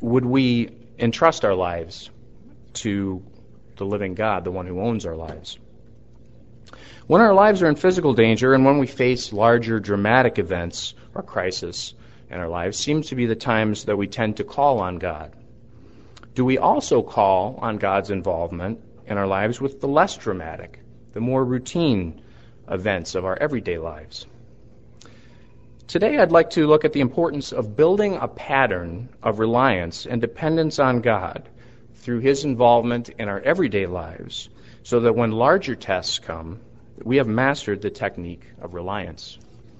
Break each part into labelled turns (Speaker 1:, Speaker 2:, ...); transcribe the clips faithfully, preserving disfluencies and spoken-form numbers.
Speaker 1: would we entrust our lives to the living God, the one who owns our lives? When our lives are in physical danger and when we face larger dramatic events or crisis in our lives seems to be the times that we tend to call on God. Do we also call on God's involvement in our lives with the less dramatic, the more routine events of our everyday lives? Today I'd like to look at the importance of building a pattern of reliance and dependence on God through His involvement in our everyday lives so that when larger tests come, we have mastered the technique of reliance.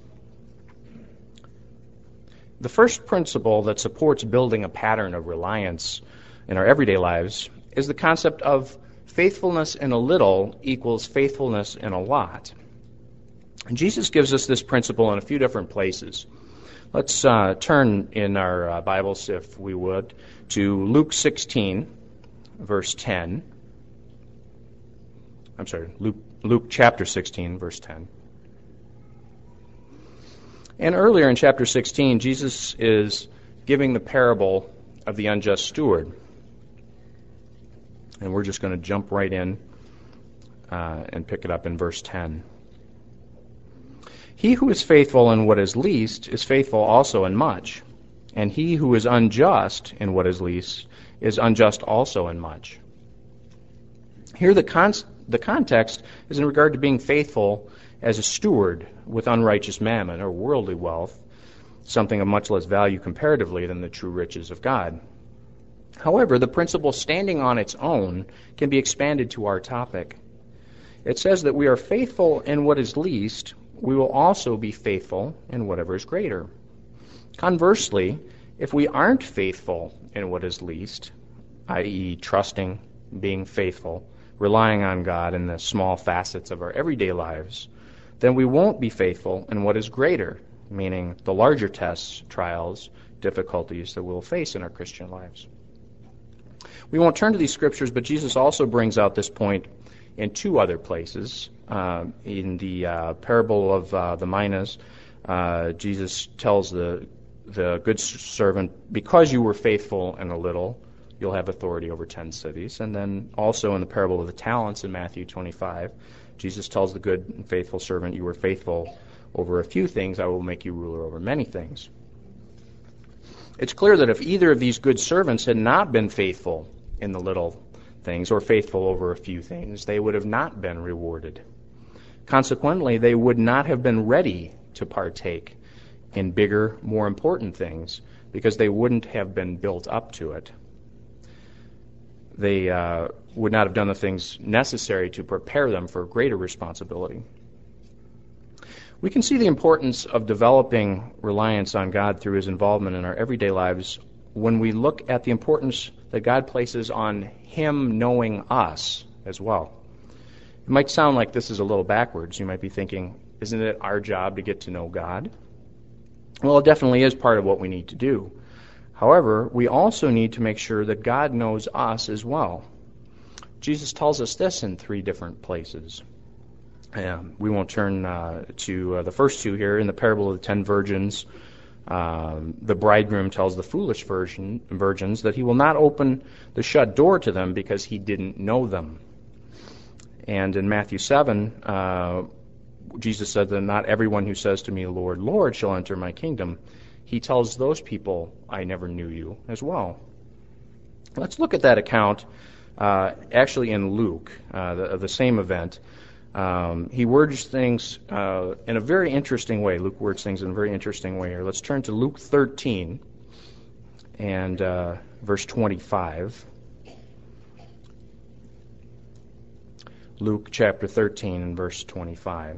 Speaker 1: The first principle that supports building a pattern of reliance in our everyday lives is the concept of faithfulness in a little equals faithfulness in a lot. And Jesus gives us this principle in a few different places. Let's uh, turn in our uh, Bibles, if we would, to Luke sixteen, verse ten. I'm sorry, Luke, Luke chapter sixteen, verse ten. And earlier in chapter sixteen, Jesus is giving the parable of the unjust steward. And we're just going to jump right in uh, and pick it up in verse ten. He who is faithful in what is least is faithful also in much, and he who is unjust in what is least is unjust also in much. Here the, con- the context is in regard to being faithful as a steward with unrighteous mammon or worldly wealth, something of much less value comparatively than the true riches of God. However, the principle standing on its own can be expanded to our topic. It says that we are faithful in what is least, we will also be faithful in whatever is greater. Conversely, if we aren't faithful in what is least, that is trusting, being faithful, relying on God in the small facets of our everyday lives, then we won't be faithful in what is greater, meaning the larger tests, trials, difficulties that we'll face in our Christian lives. We won't turn to these scriptures, but Jesus also brings out this point in two other places. Uh, in the uh, parable of uh, the minas, uh, Jesus tells the the good servant, because you were faithful in a little, you'll have authority over ten cities. And then also in the parable of the talents in Matthew twenty-five, Jesus tells the good and faithful servant, you were faithful over a few things, I will make you ruler over many things. It's clear that if either of these good servants had not been faithful in the little things or faithful over a few things, they would have not been rewarded. Consequently, they would not have been ready to partake in bigger, more important things because they wouldn't have been built up to it. They uh, would not have done the things necessary to prepare them for greater responsibility. We can see the importance of developing reliance on God through His involvement in our everyday lives when we look at the importance that God places on Him knowing us as well. It might sound like this is a little backwards. You might be thinking, isn't it our job to get to know God? Well, it definitely is part of what we need to do. However, we also need to make sure that God knows us as well. Jesus tells us this in three different places. Um, we won't turn uh, to uh, the first two here. In the parable of the ten virgins, um, the bridegroom tells the foolish virgin, virgins that he will not open the shut door to them because he didn't know them. And in Matthew seven, uh, Jesus said that not everyone who says to me, Lord, Lord, shall enter my kingdom. He tells those people, I never knew you as well. Let's look at that account uh, actually in Luke, uh, the, the same event. Um, he words things uh, in a very interesting way. Luke words things in a very interesting way here. Let's turn to Luke thirteen and uh, verse twenty-five. Luke chapter thirteen and verse twenty-five.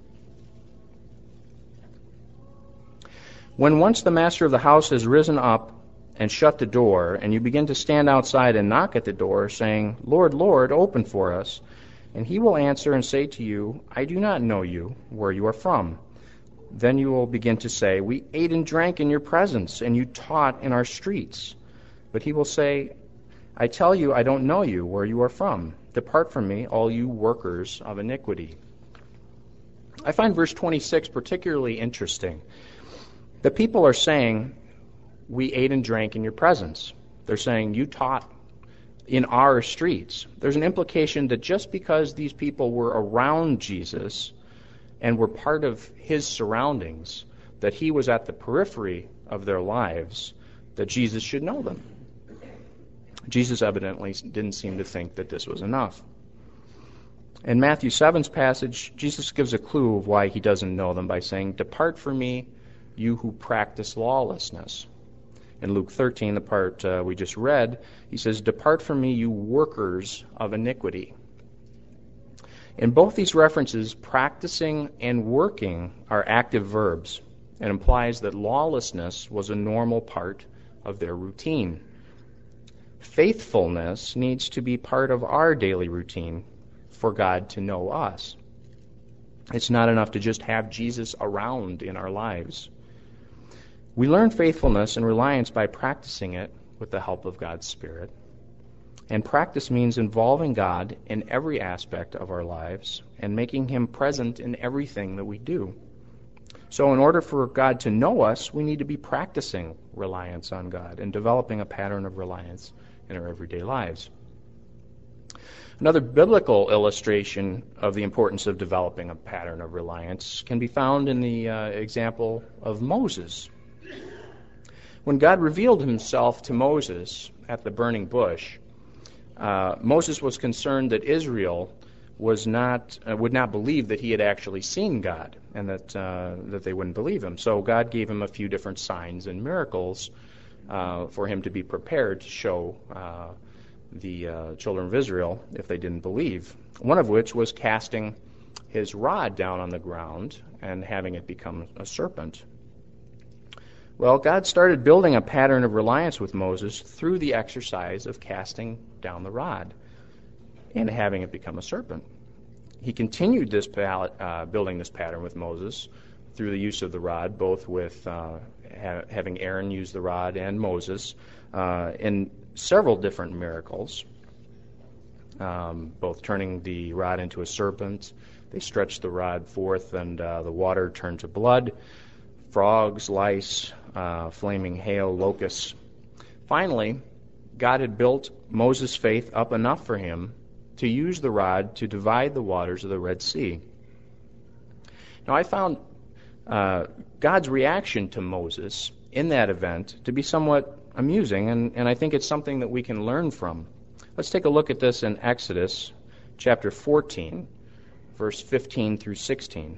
Speaker 1: When once the master of the house has risen up and shut the door, and you begin to stand outside and knock at the door, saying, Lord, Lord, open for us, and he will answer and say to you, I do not know you, where you are from. Then you will begin to say, we ate and drank in your presence, and you taught in our streets. But he will say, I tell you, I don't know you, where you are from. Depart from me, all you workers of iniquity. I find verse twenty-six particularly interesting. The people are saying, we ate and drank in your presence. They're saying, you taught in our streets. There's an implication that just because these people were around Jesus and were part of his surroundings, that he was at the periphery of their lives, that Jesus should know them. Jesus evidently didn't seem to think that this was enough. In Matthew seven's passage, Jesus gives a clue of why he doesn't know them by saying, "Depart from me, you who practice lawlessness." In Luke thirteen, the part uh, we just read, he says, "Depart from me, you workers of iniquity." In both these references, practicing and working are active verbs, and implies that lawlessness was a normal part of their routine. Faithfulness needs to be part of our daily routine for God to know us. It's not enough to just have Jesus around in our lives. We learn faithfulness and reliance by practicing it with the help of God's Spirit. And practice means involving God in every aspect of our lives and making him present in everything that we do. So in order for God to know us, we need to be practicing reliance on God and developing a pattern of reliance in our everyday lives. Another biblical illustration of the importance of developing a pattern of reliance can be found in the uh, example of Moses. When God revealed himself to Moses at the burning bush, uh, Moses was concerned that Israel was not uh, would not believe that he had actually seen God, and that uh, that they wouldn't believe him. So God gave him a few different signs and miracles uh, for him to be prepared to show uh, the uh, children of Israel if they didn't believe. One of which was casting his rod down on the ground and having it become a serpent. Well, God started building a pattern of reliance with Moses through the exercise of casting down the rod and having it become a serpent. He continued this palette, uh, building this pattern with Moses through the use of the rod, both with uh, ha- having Aaron use the rod and Moses uh, in several different miracles, um, both turning the rod into a serpent. They stretched the rod forth and uh, the water turned to blood, frogs, lice, uh, flaming hail, locusts. Finally, God had built Moses' faith up enough for him to use the rod to divide the waters of the Red Sea. Now, I found uh, God's reaction to Moses in that event to be somewhat amusing, and, and I think it's something that we can learn from. Let's take a look at this in Exodus chapter fourteen, verse fifteen through sixteen.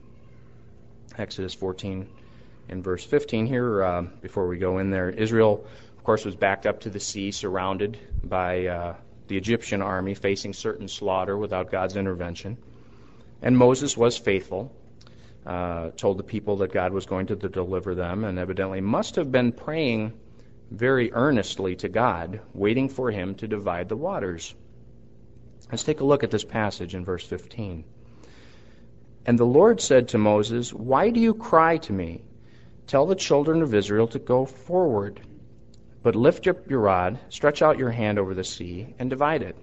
Speaker 1: Exodus fourteen and verse fifteen here, uh, before we go in there, Israel, of course, was backed up to the sea, surrounded by uh, the Egyptian army, facing certain slaughter without God's intervention. And Moses was faithful, uh, told the people that God was going to deliver them, and evidently must have been praying very earnestly to God, waiting for him to divide the waters. Let's take a look at this passage in verse fifteen. "And the Lord said to Moses, 'Why do you cry to me? Tell the children of Israel to go forward. But lift up your rod, stretch out your hand over the sea, and divide it.'"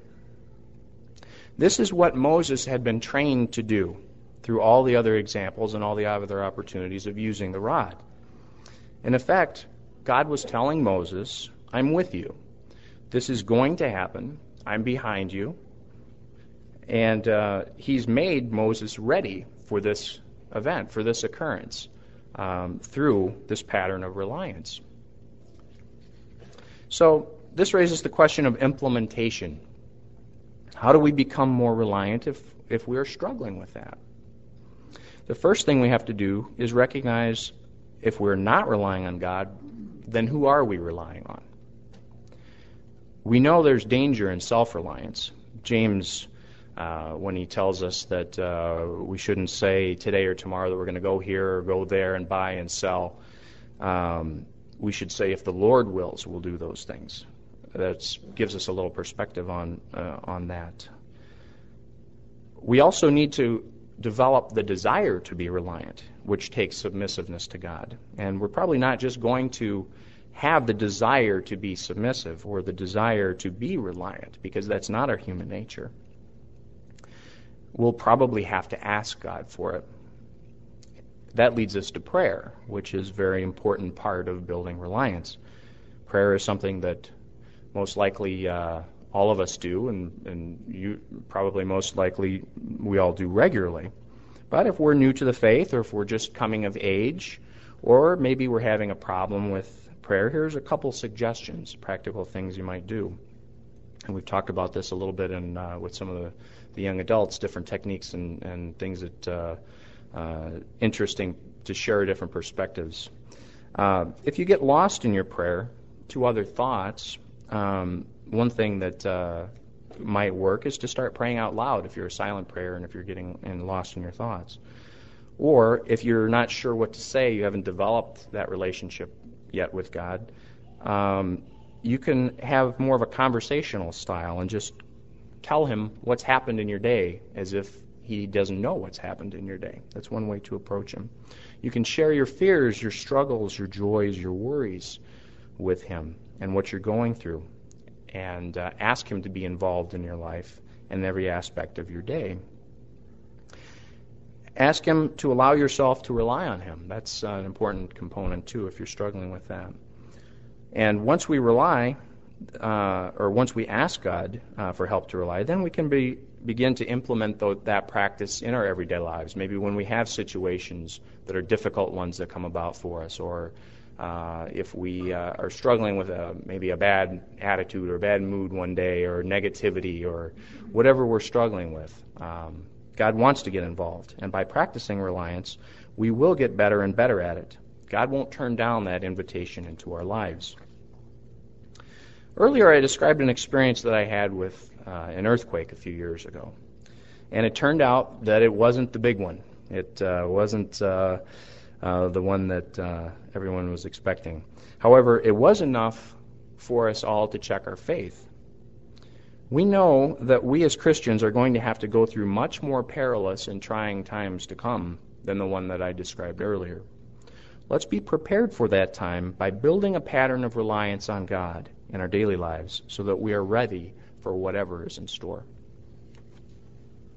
Speaker 1: This is what Moses had been trained to do through all the other examples and all the other opportunities of using the rod. In effect, God was telling Moses, "I'm with you. This is going to happen. I'm behind you." And uh, he's made Moses ready for this event, for this occurrence, um, through this pattern of reliance. So this raises the question of implementation. How do we become more reliant if, if we are struggling with that? The first thing we have to do is recognize if we're not relying on God, then who are we relying on? We know there's danger in self-reliance. James, uh, when he tells us that uh, we shouldn't say today or tomorrow that we're going to go here or go there and buy and sell, um, we should say if the Lord wills, we'll do those things. That gives us a little perspective on uh, on that. We also need to develop the desire to be reliant, which takes submissiveness to God. And we're probably not just going to have the desire to be submissive or the desire to be reliant, because that's not our human nature. We'll probably have to ask God for it. That leads us to prayer, which is a very important part of building reliance. Prayer is something that most likely uh, all of us do, and, and you probably most likely we all do regularly. But if we're new to the faith, or if we're just coming of age, or maybe we're having a problem with prayer, here's a couple suggestions, practical things you might do. And we've talked about this a little bit in, uh, with some of the, the young adults, different techniques and, and things that uh, uh, interesting to share different perspectives. Uh, if you get lost in your prayer to other thoughts, um, one thing that uh, might work is to start praying out loud if you're a silent prayer and if you're getting and lost in your thoughts. Or if you're not sure what to say, you haven't developed that relationship yet with God, um, you can have more of a conversational style and just tell him what's happened in your day as if he doesn't know what's happened in your day. That's one way to approach him. You can share your fears, your struggles, your joys, your worries with him and what you're going through, and uh, ask him to be involved in your life and every aspect of your day. Ask him to allow yourself to rely on him. That's uh, an important component, too, if you're struggling with that. And once we rely, uh, or once we ask God uh, for help to rely, then we can be, begin to implement th- that practice in our everyday lives. Maybe when we have situations that are difficult ones that come about for us, or uh, if we uh, are struggling with a, maybe a bad attitude or a bad mood one day, or negativity, or whatever we're struggling with. Um, God wants to get involved, and by practicing reliance, we will get better and better at it. God won't turn down that invitation into our lives. Earlier, I described an experience that I had with uh, an earthquake a few years ago, and it turned out that it wasn't the big one. It uh, wasn't uh, uh, the one that uh, everyone was expecting. However, it was enough for us all to check our faith. We know that we as Christians are going to have to go through much more perilous and trying times to come than the one that I described earlier. Let's be prepared for that time by building a pattern of reliance on God in our daily lives so that we are ready for whatever is in store.